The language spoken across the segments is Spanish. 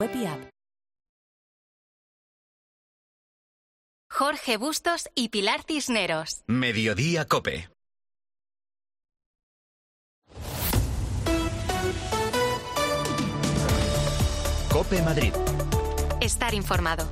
Web y app. Jorge Bustos y Pilar Cisneros. Mediodía COPE. COPE Madrid. Estar informado.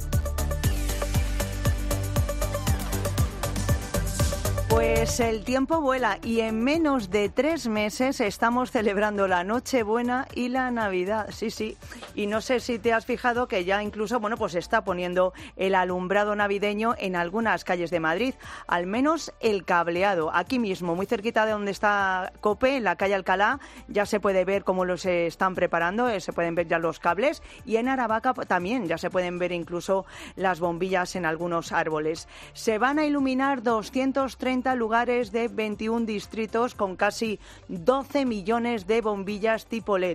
Pues el tiempo vuela y en menos de 3 meses estamos celebrando la Nochebuena y la Navidad. Sí. Y no sé si te has fijado que ya incluso, pues se está poniendo el alumbrado navideño en algunas calles de Madrid. Al menos el cableado. Aquí mismo, muy cerquita de donde está COPE, en la calle Alcalá, ya se puede ver cómo los están preparando, se pueden ver ya los cables. Y en Aravaca también ya se pueden ver incluso las bombillas en algunos árboles. Se van a iluminar 230 lugares de 21 distritos con casi 12 millones de bombillas tipo LED,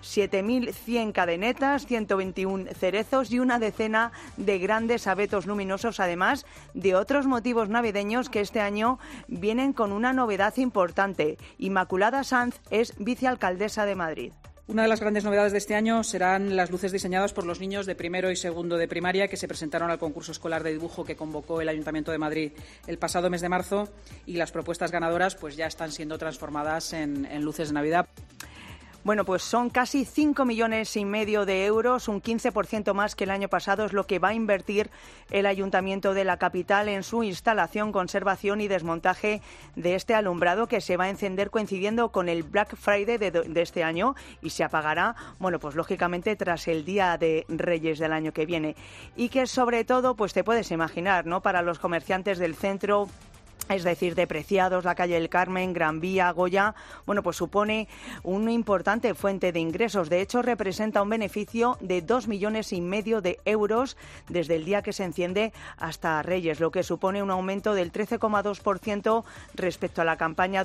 7.100 cadenetas, 121 cerezos y una decena de grandes abetos luminosos, además de otros motivos navideños que este año vienen con una novedad importante. Inmaculada Sanz es vicealcaldesa de Madrid. Una de las grandes novedades de este año serán las luces diseñadas por los niños de primero y segundo de primaria que se presentaron al concurso escolar de dibujo que convocó el Ayuntamiento de Madrid el pasado mes de marzo, y las propuestas ganadoras pues ya están siendo transformadas en luces de Navidad. Bueno, pues son casi 5,5 millones de euros, un 15% más que el año pasado, es lo que va a invertir el Ayuntamiento de la capital en su instalación, conservación y desmontaje de este alumbrado que se va a encender coincidiendo con el Black Friday de este año y se apagará, pues lógicamente tras el Día de Reyes del año que viene. Y que sobre todo, pues te puedes imaginar, ¿no?, para los comerciantes del centro, es decir, de Preciados, la calle del Carmen, Gran Vía, Goya, pues supone una importante fuente de ingresos. De hecho, representa un beneficio de 2,5 millones de euros desde el día que se enciende hasta Reyes, lo que supone un aumento del 13,2% respecto a la campaña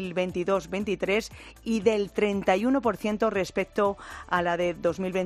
2022-23 y del 31% respecto a la de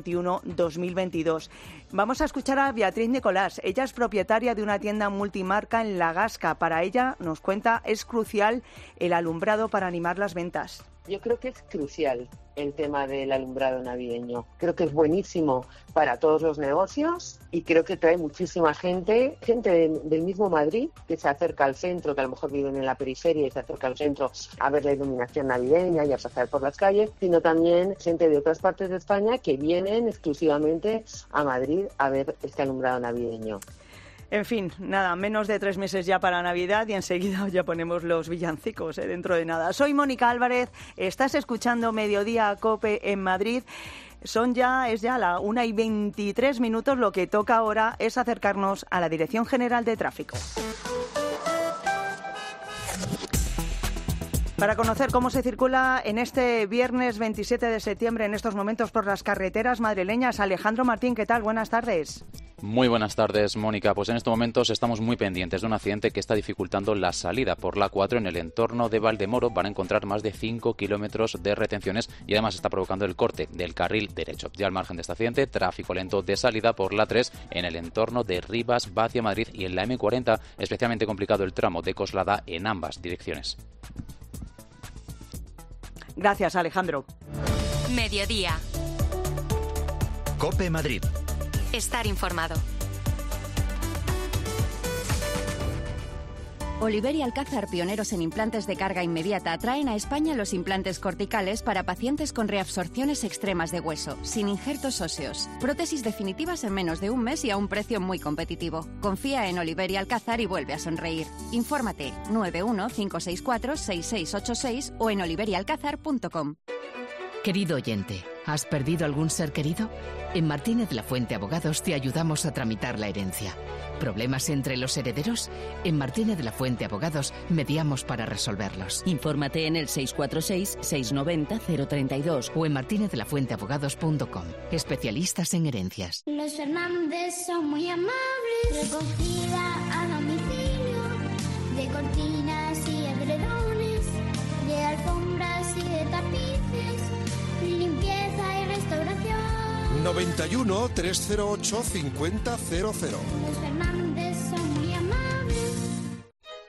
2021-2022. Vamos a escuchar a Beatriz Nicolás. Ella es propietaria de una tienda multimarca en La Gasca. Para ella, nos cuenta, es crucial el alumbrado para animar las ventas. Yo creo que es crucial el tema del alumbrado navideño. Creo que es buenísimo para todos los negocios y creo que trae muchísima gente del mismo Madrid que se acerca al centro, que a lo mejor viven en la periferia y se acerca al centro a ver la iluminación navideña y a pasar por las calles, sino también gente de otras partes de España que vienen exclusivamente a Madrid a ver este alumbrado navideño. En fin, nada, menos de 3 meses ya para Navidad y enseguida ya ponemos los villancicos dentro de nada. Soy Mónica Álvarez, estás escuchando Mediodía COPE en Madrid. Es ya la 1:23, lo que toca ahora es acercarnos a la Dirección General de Tráfico. Para conocer cómo se circula en este viernes 27 de septiembre en estos momentos por las carreteras madrileñas, Alejandro Martín, ¿qué tal? Buenas tardes. Muy buenas tardes, Mónica. Pues en estos momentos estamos muy pendientes de un accidente que está dificultando la salida por la 4 en el entorno de Valdemoro. Van a encontrar más de 5 kilómetros de retenciones y además está provocando el corte del carril derecho. Ya al margen de este accidente, tráfico lento de salida por la 3 en el entorno de Rivas, hacia Madrid, y en la M40 especialmente complicado el tramo de Coslada en ambas direcciones. Gracias, Alejandro. Mediodía. COPE Madrid. Estar informado. Oliver y Alcázar, pioneros en implantes de carga inmediata, traen a España los implantes corticales para pacientes con reabsorciones extremas de hueso, sin injertos óseos. Prótesis definitivas en menos de un mes y a un precio muy competitivo. Confía en Oliver y Alcázar y vuelve a sonreír. Infórmate 91-564-6686 o en oliverialcázar.com. Querido oyente, ¿has perdido algún ser querido? En Martínez La Fuente Abogados te ayudamos a tramitar la herencia. ¿Problemas entre los herederos? En Martínez La Fuente Abogados mediamos para resolverlos. Infórmate en el 646-690-032 o en martinezlafuenteabogados.com. Especialistas en herencias. Los Fernández son muy amables. Recogida a domicilio de cortinas y edredones, de alfombras y de tapices, limpieza y restauración. 91 308 5000. Los Fernández son muy amables.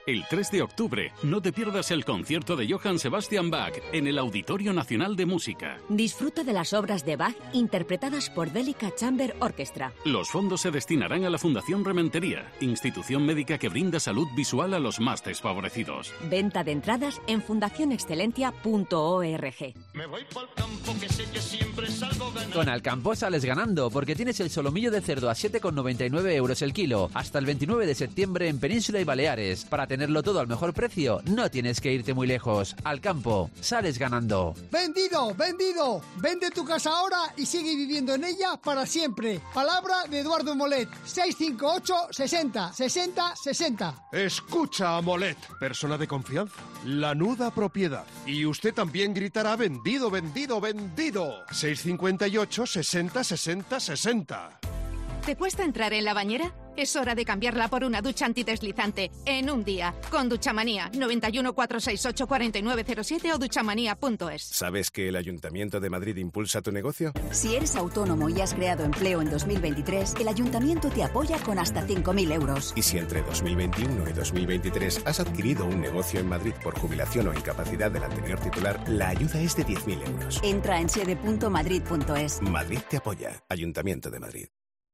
El 3 de octubre, no te pierdas el concierto de Johann Sebastian Bach en el Auditorio Nacional de Música. Disfruta de las obras de Bach interpretadas por Delica Chamber Orchestra. Los fondos se destinarán a la Fundación Rementería, institución médica que brinda salud visual a los más desfavorecidos. Venta de entradas en fundacionexcelentia.org. Me voy pa'l campo que sé que siempre salgo ganando. Con Alcampo sales ganando porque tienes el solomillo de cerdo a 7,99 euros el kilo hasta el 29 de septiembre en Península y Baleares. Para tenerlo todo al mejor precio, no tienes que irte muy lejos. Alcampo, sales ganando. ¡Vendido! ¡Vendido! Vende tu casa ahora y sigue viviendo en ella para siempre. Palabra de Eduardo Molet. 658 60 60 60. Escucha a Molet, persona de confianza. Lanuda propiedad. Y usted también gritará vendido, vendido, vendido. 658 60 60 60. ¿Te cuesta entrar en la bañera? Es hora de cambiarla por una ducha antideslizante en un día. Con Duchamanía, 91 468 4907 o duchamanía.es. ¿Sabes que el Ayuntamiento de Madrid impulsa tu negocio? Si eres autónomo y has creado empleo en 2023, el Ayuntamiento te apoya con hasta 5.000 euros. Y si entre 2021 y 2023 has adquirido un negocio en Madrid por jubilación o incapacidad del anterior titular, la ayuda es de 10.000 euros. Entra en sede.madrid.es. Madrid te apoya. Ayuntamiento de Madrid.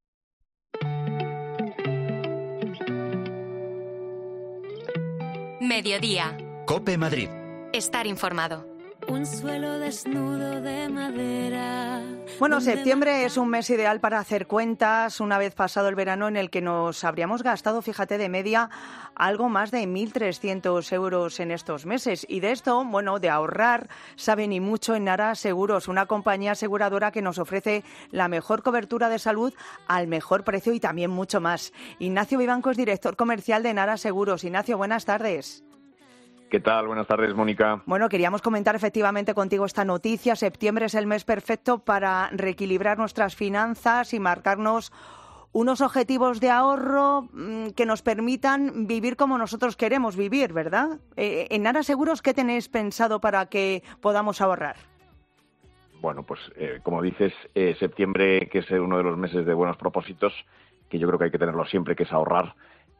Mediodía. COPE Madrid. Estar informado. Un suelo desnudo de madera. Bueno, septiembre es un mes ideal para hacer cuentas, una vez pasado el verano en el que nos habríamos gastado, fíjate, de media algo más de 1.300 euros en estos meses. Y de esto, bueno, de ahorrar, saben y mucho en Nara Seguros, una compañía aseguradora que nos ofrece la mejor cobertura de salud al mejor precio y también mucho más. Ignacio Vivanco es director comercial de Nara Seguros. Ignacio, buenas tardes. ¿Qué tal? Buenas tardes, Mónica. Bueno, queríamos comentar efectivamente contigo esta noticia. Septiembre es el mes perfecto para reequilibrar nuestras finanzas y marcarnos unos objetivos de ahorro que nos permitan vivir como nosotros queremos vivir, ¿verdad? En Nara Seguros, ¿qué tenéis pensado para que podamos ahorrar? Bueno, pues como dices, septiembre, que es uno de los meses de buenos propósitos, que yo creo que hay que tenerlo siempre, que es ahorrar.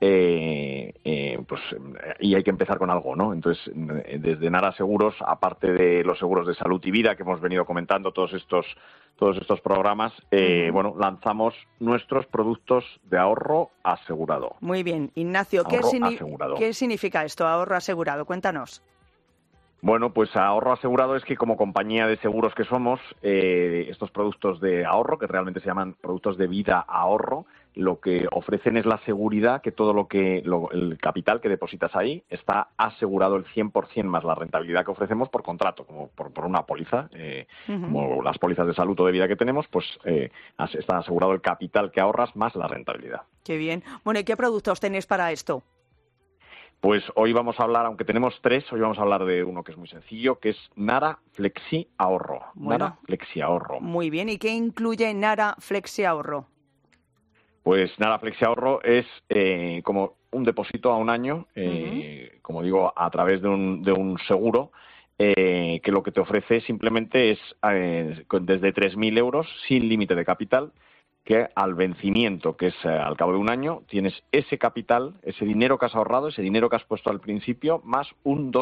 Pues y hay que empezar con algo, ¿no? Entonces, desde Nara Seguros, aparte de los seguros de salud y vida que hemos venido comentando todos estos programas, bueno, lanzamos nuestros productos de ahorro asegurado. Muy bien, Ignacio, ¿qué significa esto, ahorro asegurado? Cuéntanos. Bueno, pues ahorro asegurado es que como compañía de seguros que somos, estos productos de ahorro, que realmente se llaman productos de vida ahorro, lo que ofrecen es la seguridad que todo el capital que depositas ahí está asegurado el 100% más la rentabilidad que ofrecemos por contrato, como por una póliza, como las pólizas de salud o de vida que tenemos, pues está asegurado el capital que ahorras más la rentabilidad. Qué bien. Bueno, ¿y qué productos tenéis para esto? Pues hoy vamos a hablar, aunque tenemos tres, hoy vamos a hablar de uno que es muy sencillo, que es Nara Flexi Ahorro. Bueno, Nara Flexi Ahorro. Muy bien, ¿y qué incluye Nara Flexi Ahorro? Pues Nara Flexi Ahorro es como un depósito a un año, como digo, a través de un seguro, que lo que te ofrece simplemente es desde 3.000 euros sin límite de capital, que al vencimiento, que es al cabo de un año, tienes ese capital, ese dinero que has ahorrado, ese dinero que has puesto al principio, más un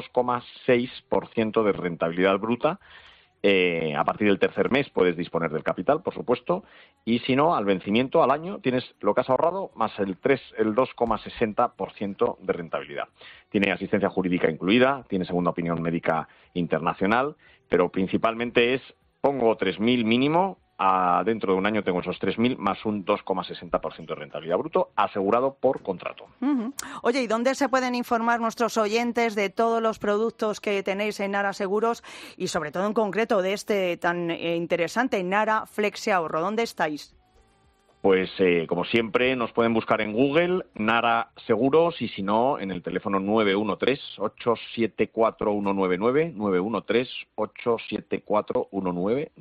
2,6% de rentabilidad bruta. A partir del tercer mes puedes disponer del capital, por supuesto, y si no, al vencimiento, al año, tienes lo que has ahorrado más el 2,60% de rentabilidad. Tiene asistencia jurídica incluida, tiene segunda opinión médica internacional, pero principalmente pongo 3.000 mínimo, dentro de un año tengo esos 3.000 más un 2,60% de rentabilidad bruto asegurado por contrato. Oye, ¿y dónde se pueden informar nuestros oyentes de todos los productos que tenéis en Nara Seguros y sobre todo en concreto de este tan interesante Nara Flexi Ahorro? ¿Dónde estáis? Pues como siempre nos pueden buscar en Google, Nara Seguros, y si no, en el teléfono 913-874-199, 913-874-199.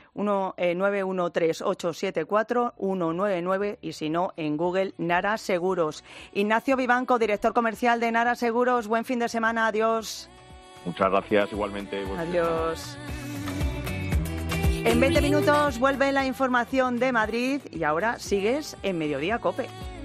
913-874-199 y si no, en Google, Nara Seguros. Ignacio Vivanco, director comercial de Nara Seguros, buen fin de semana, adiós. Muchas gracias, igualmente. Adiós. En 20 minutos vuelve la información de Madrid y ahora sigues en Mediodía COPE.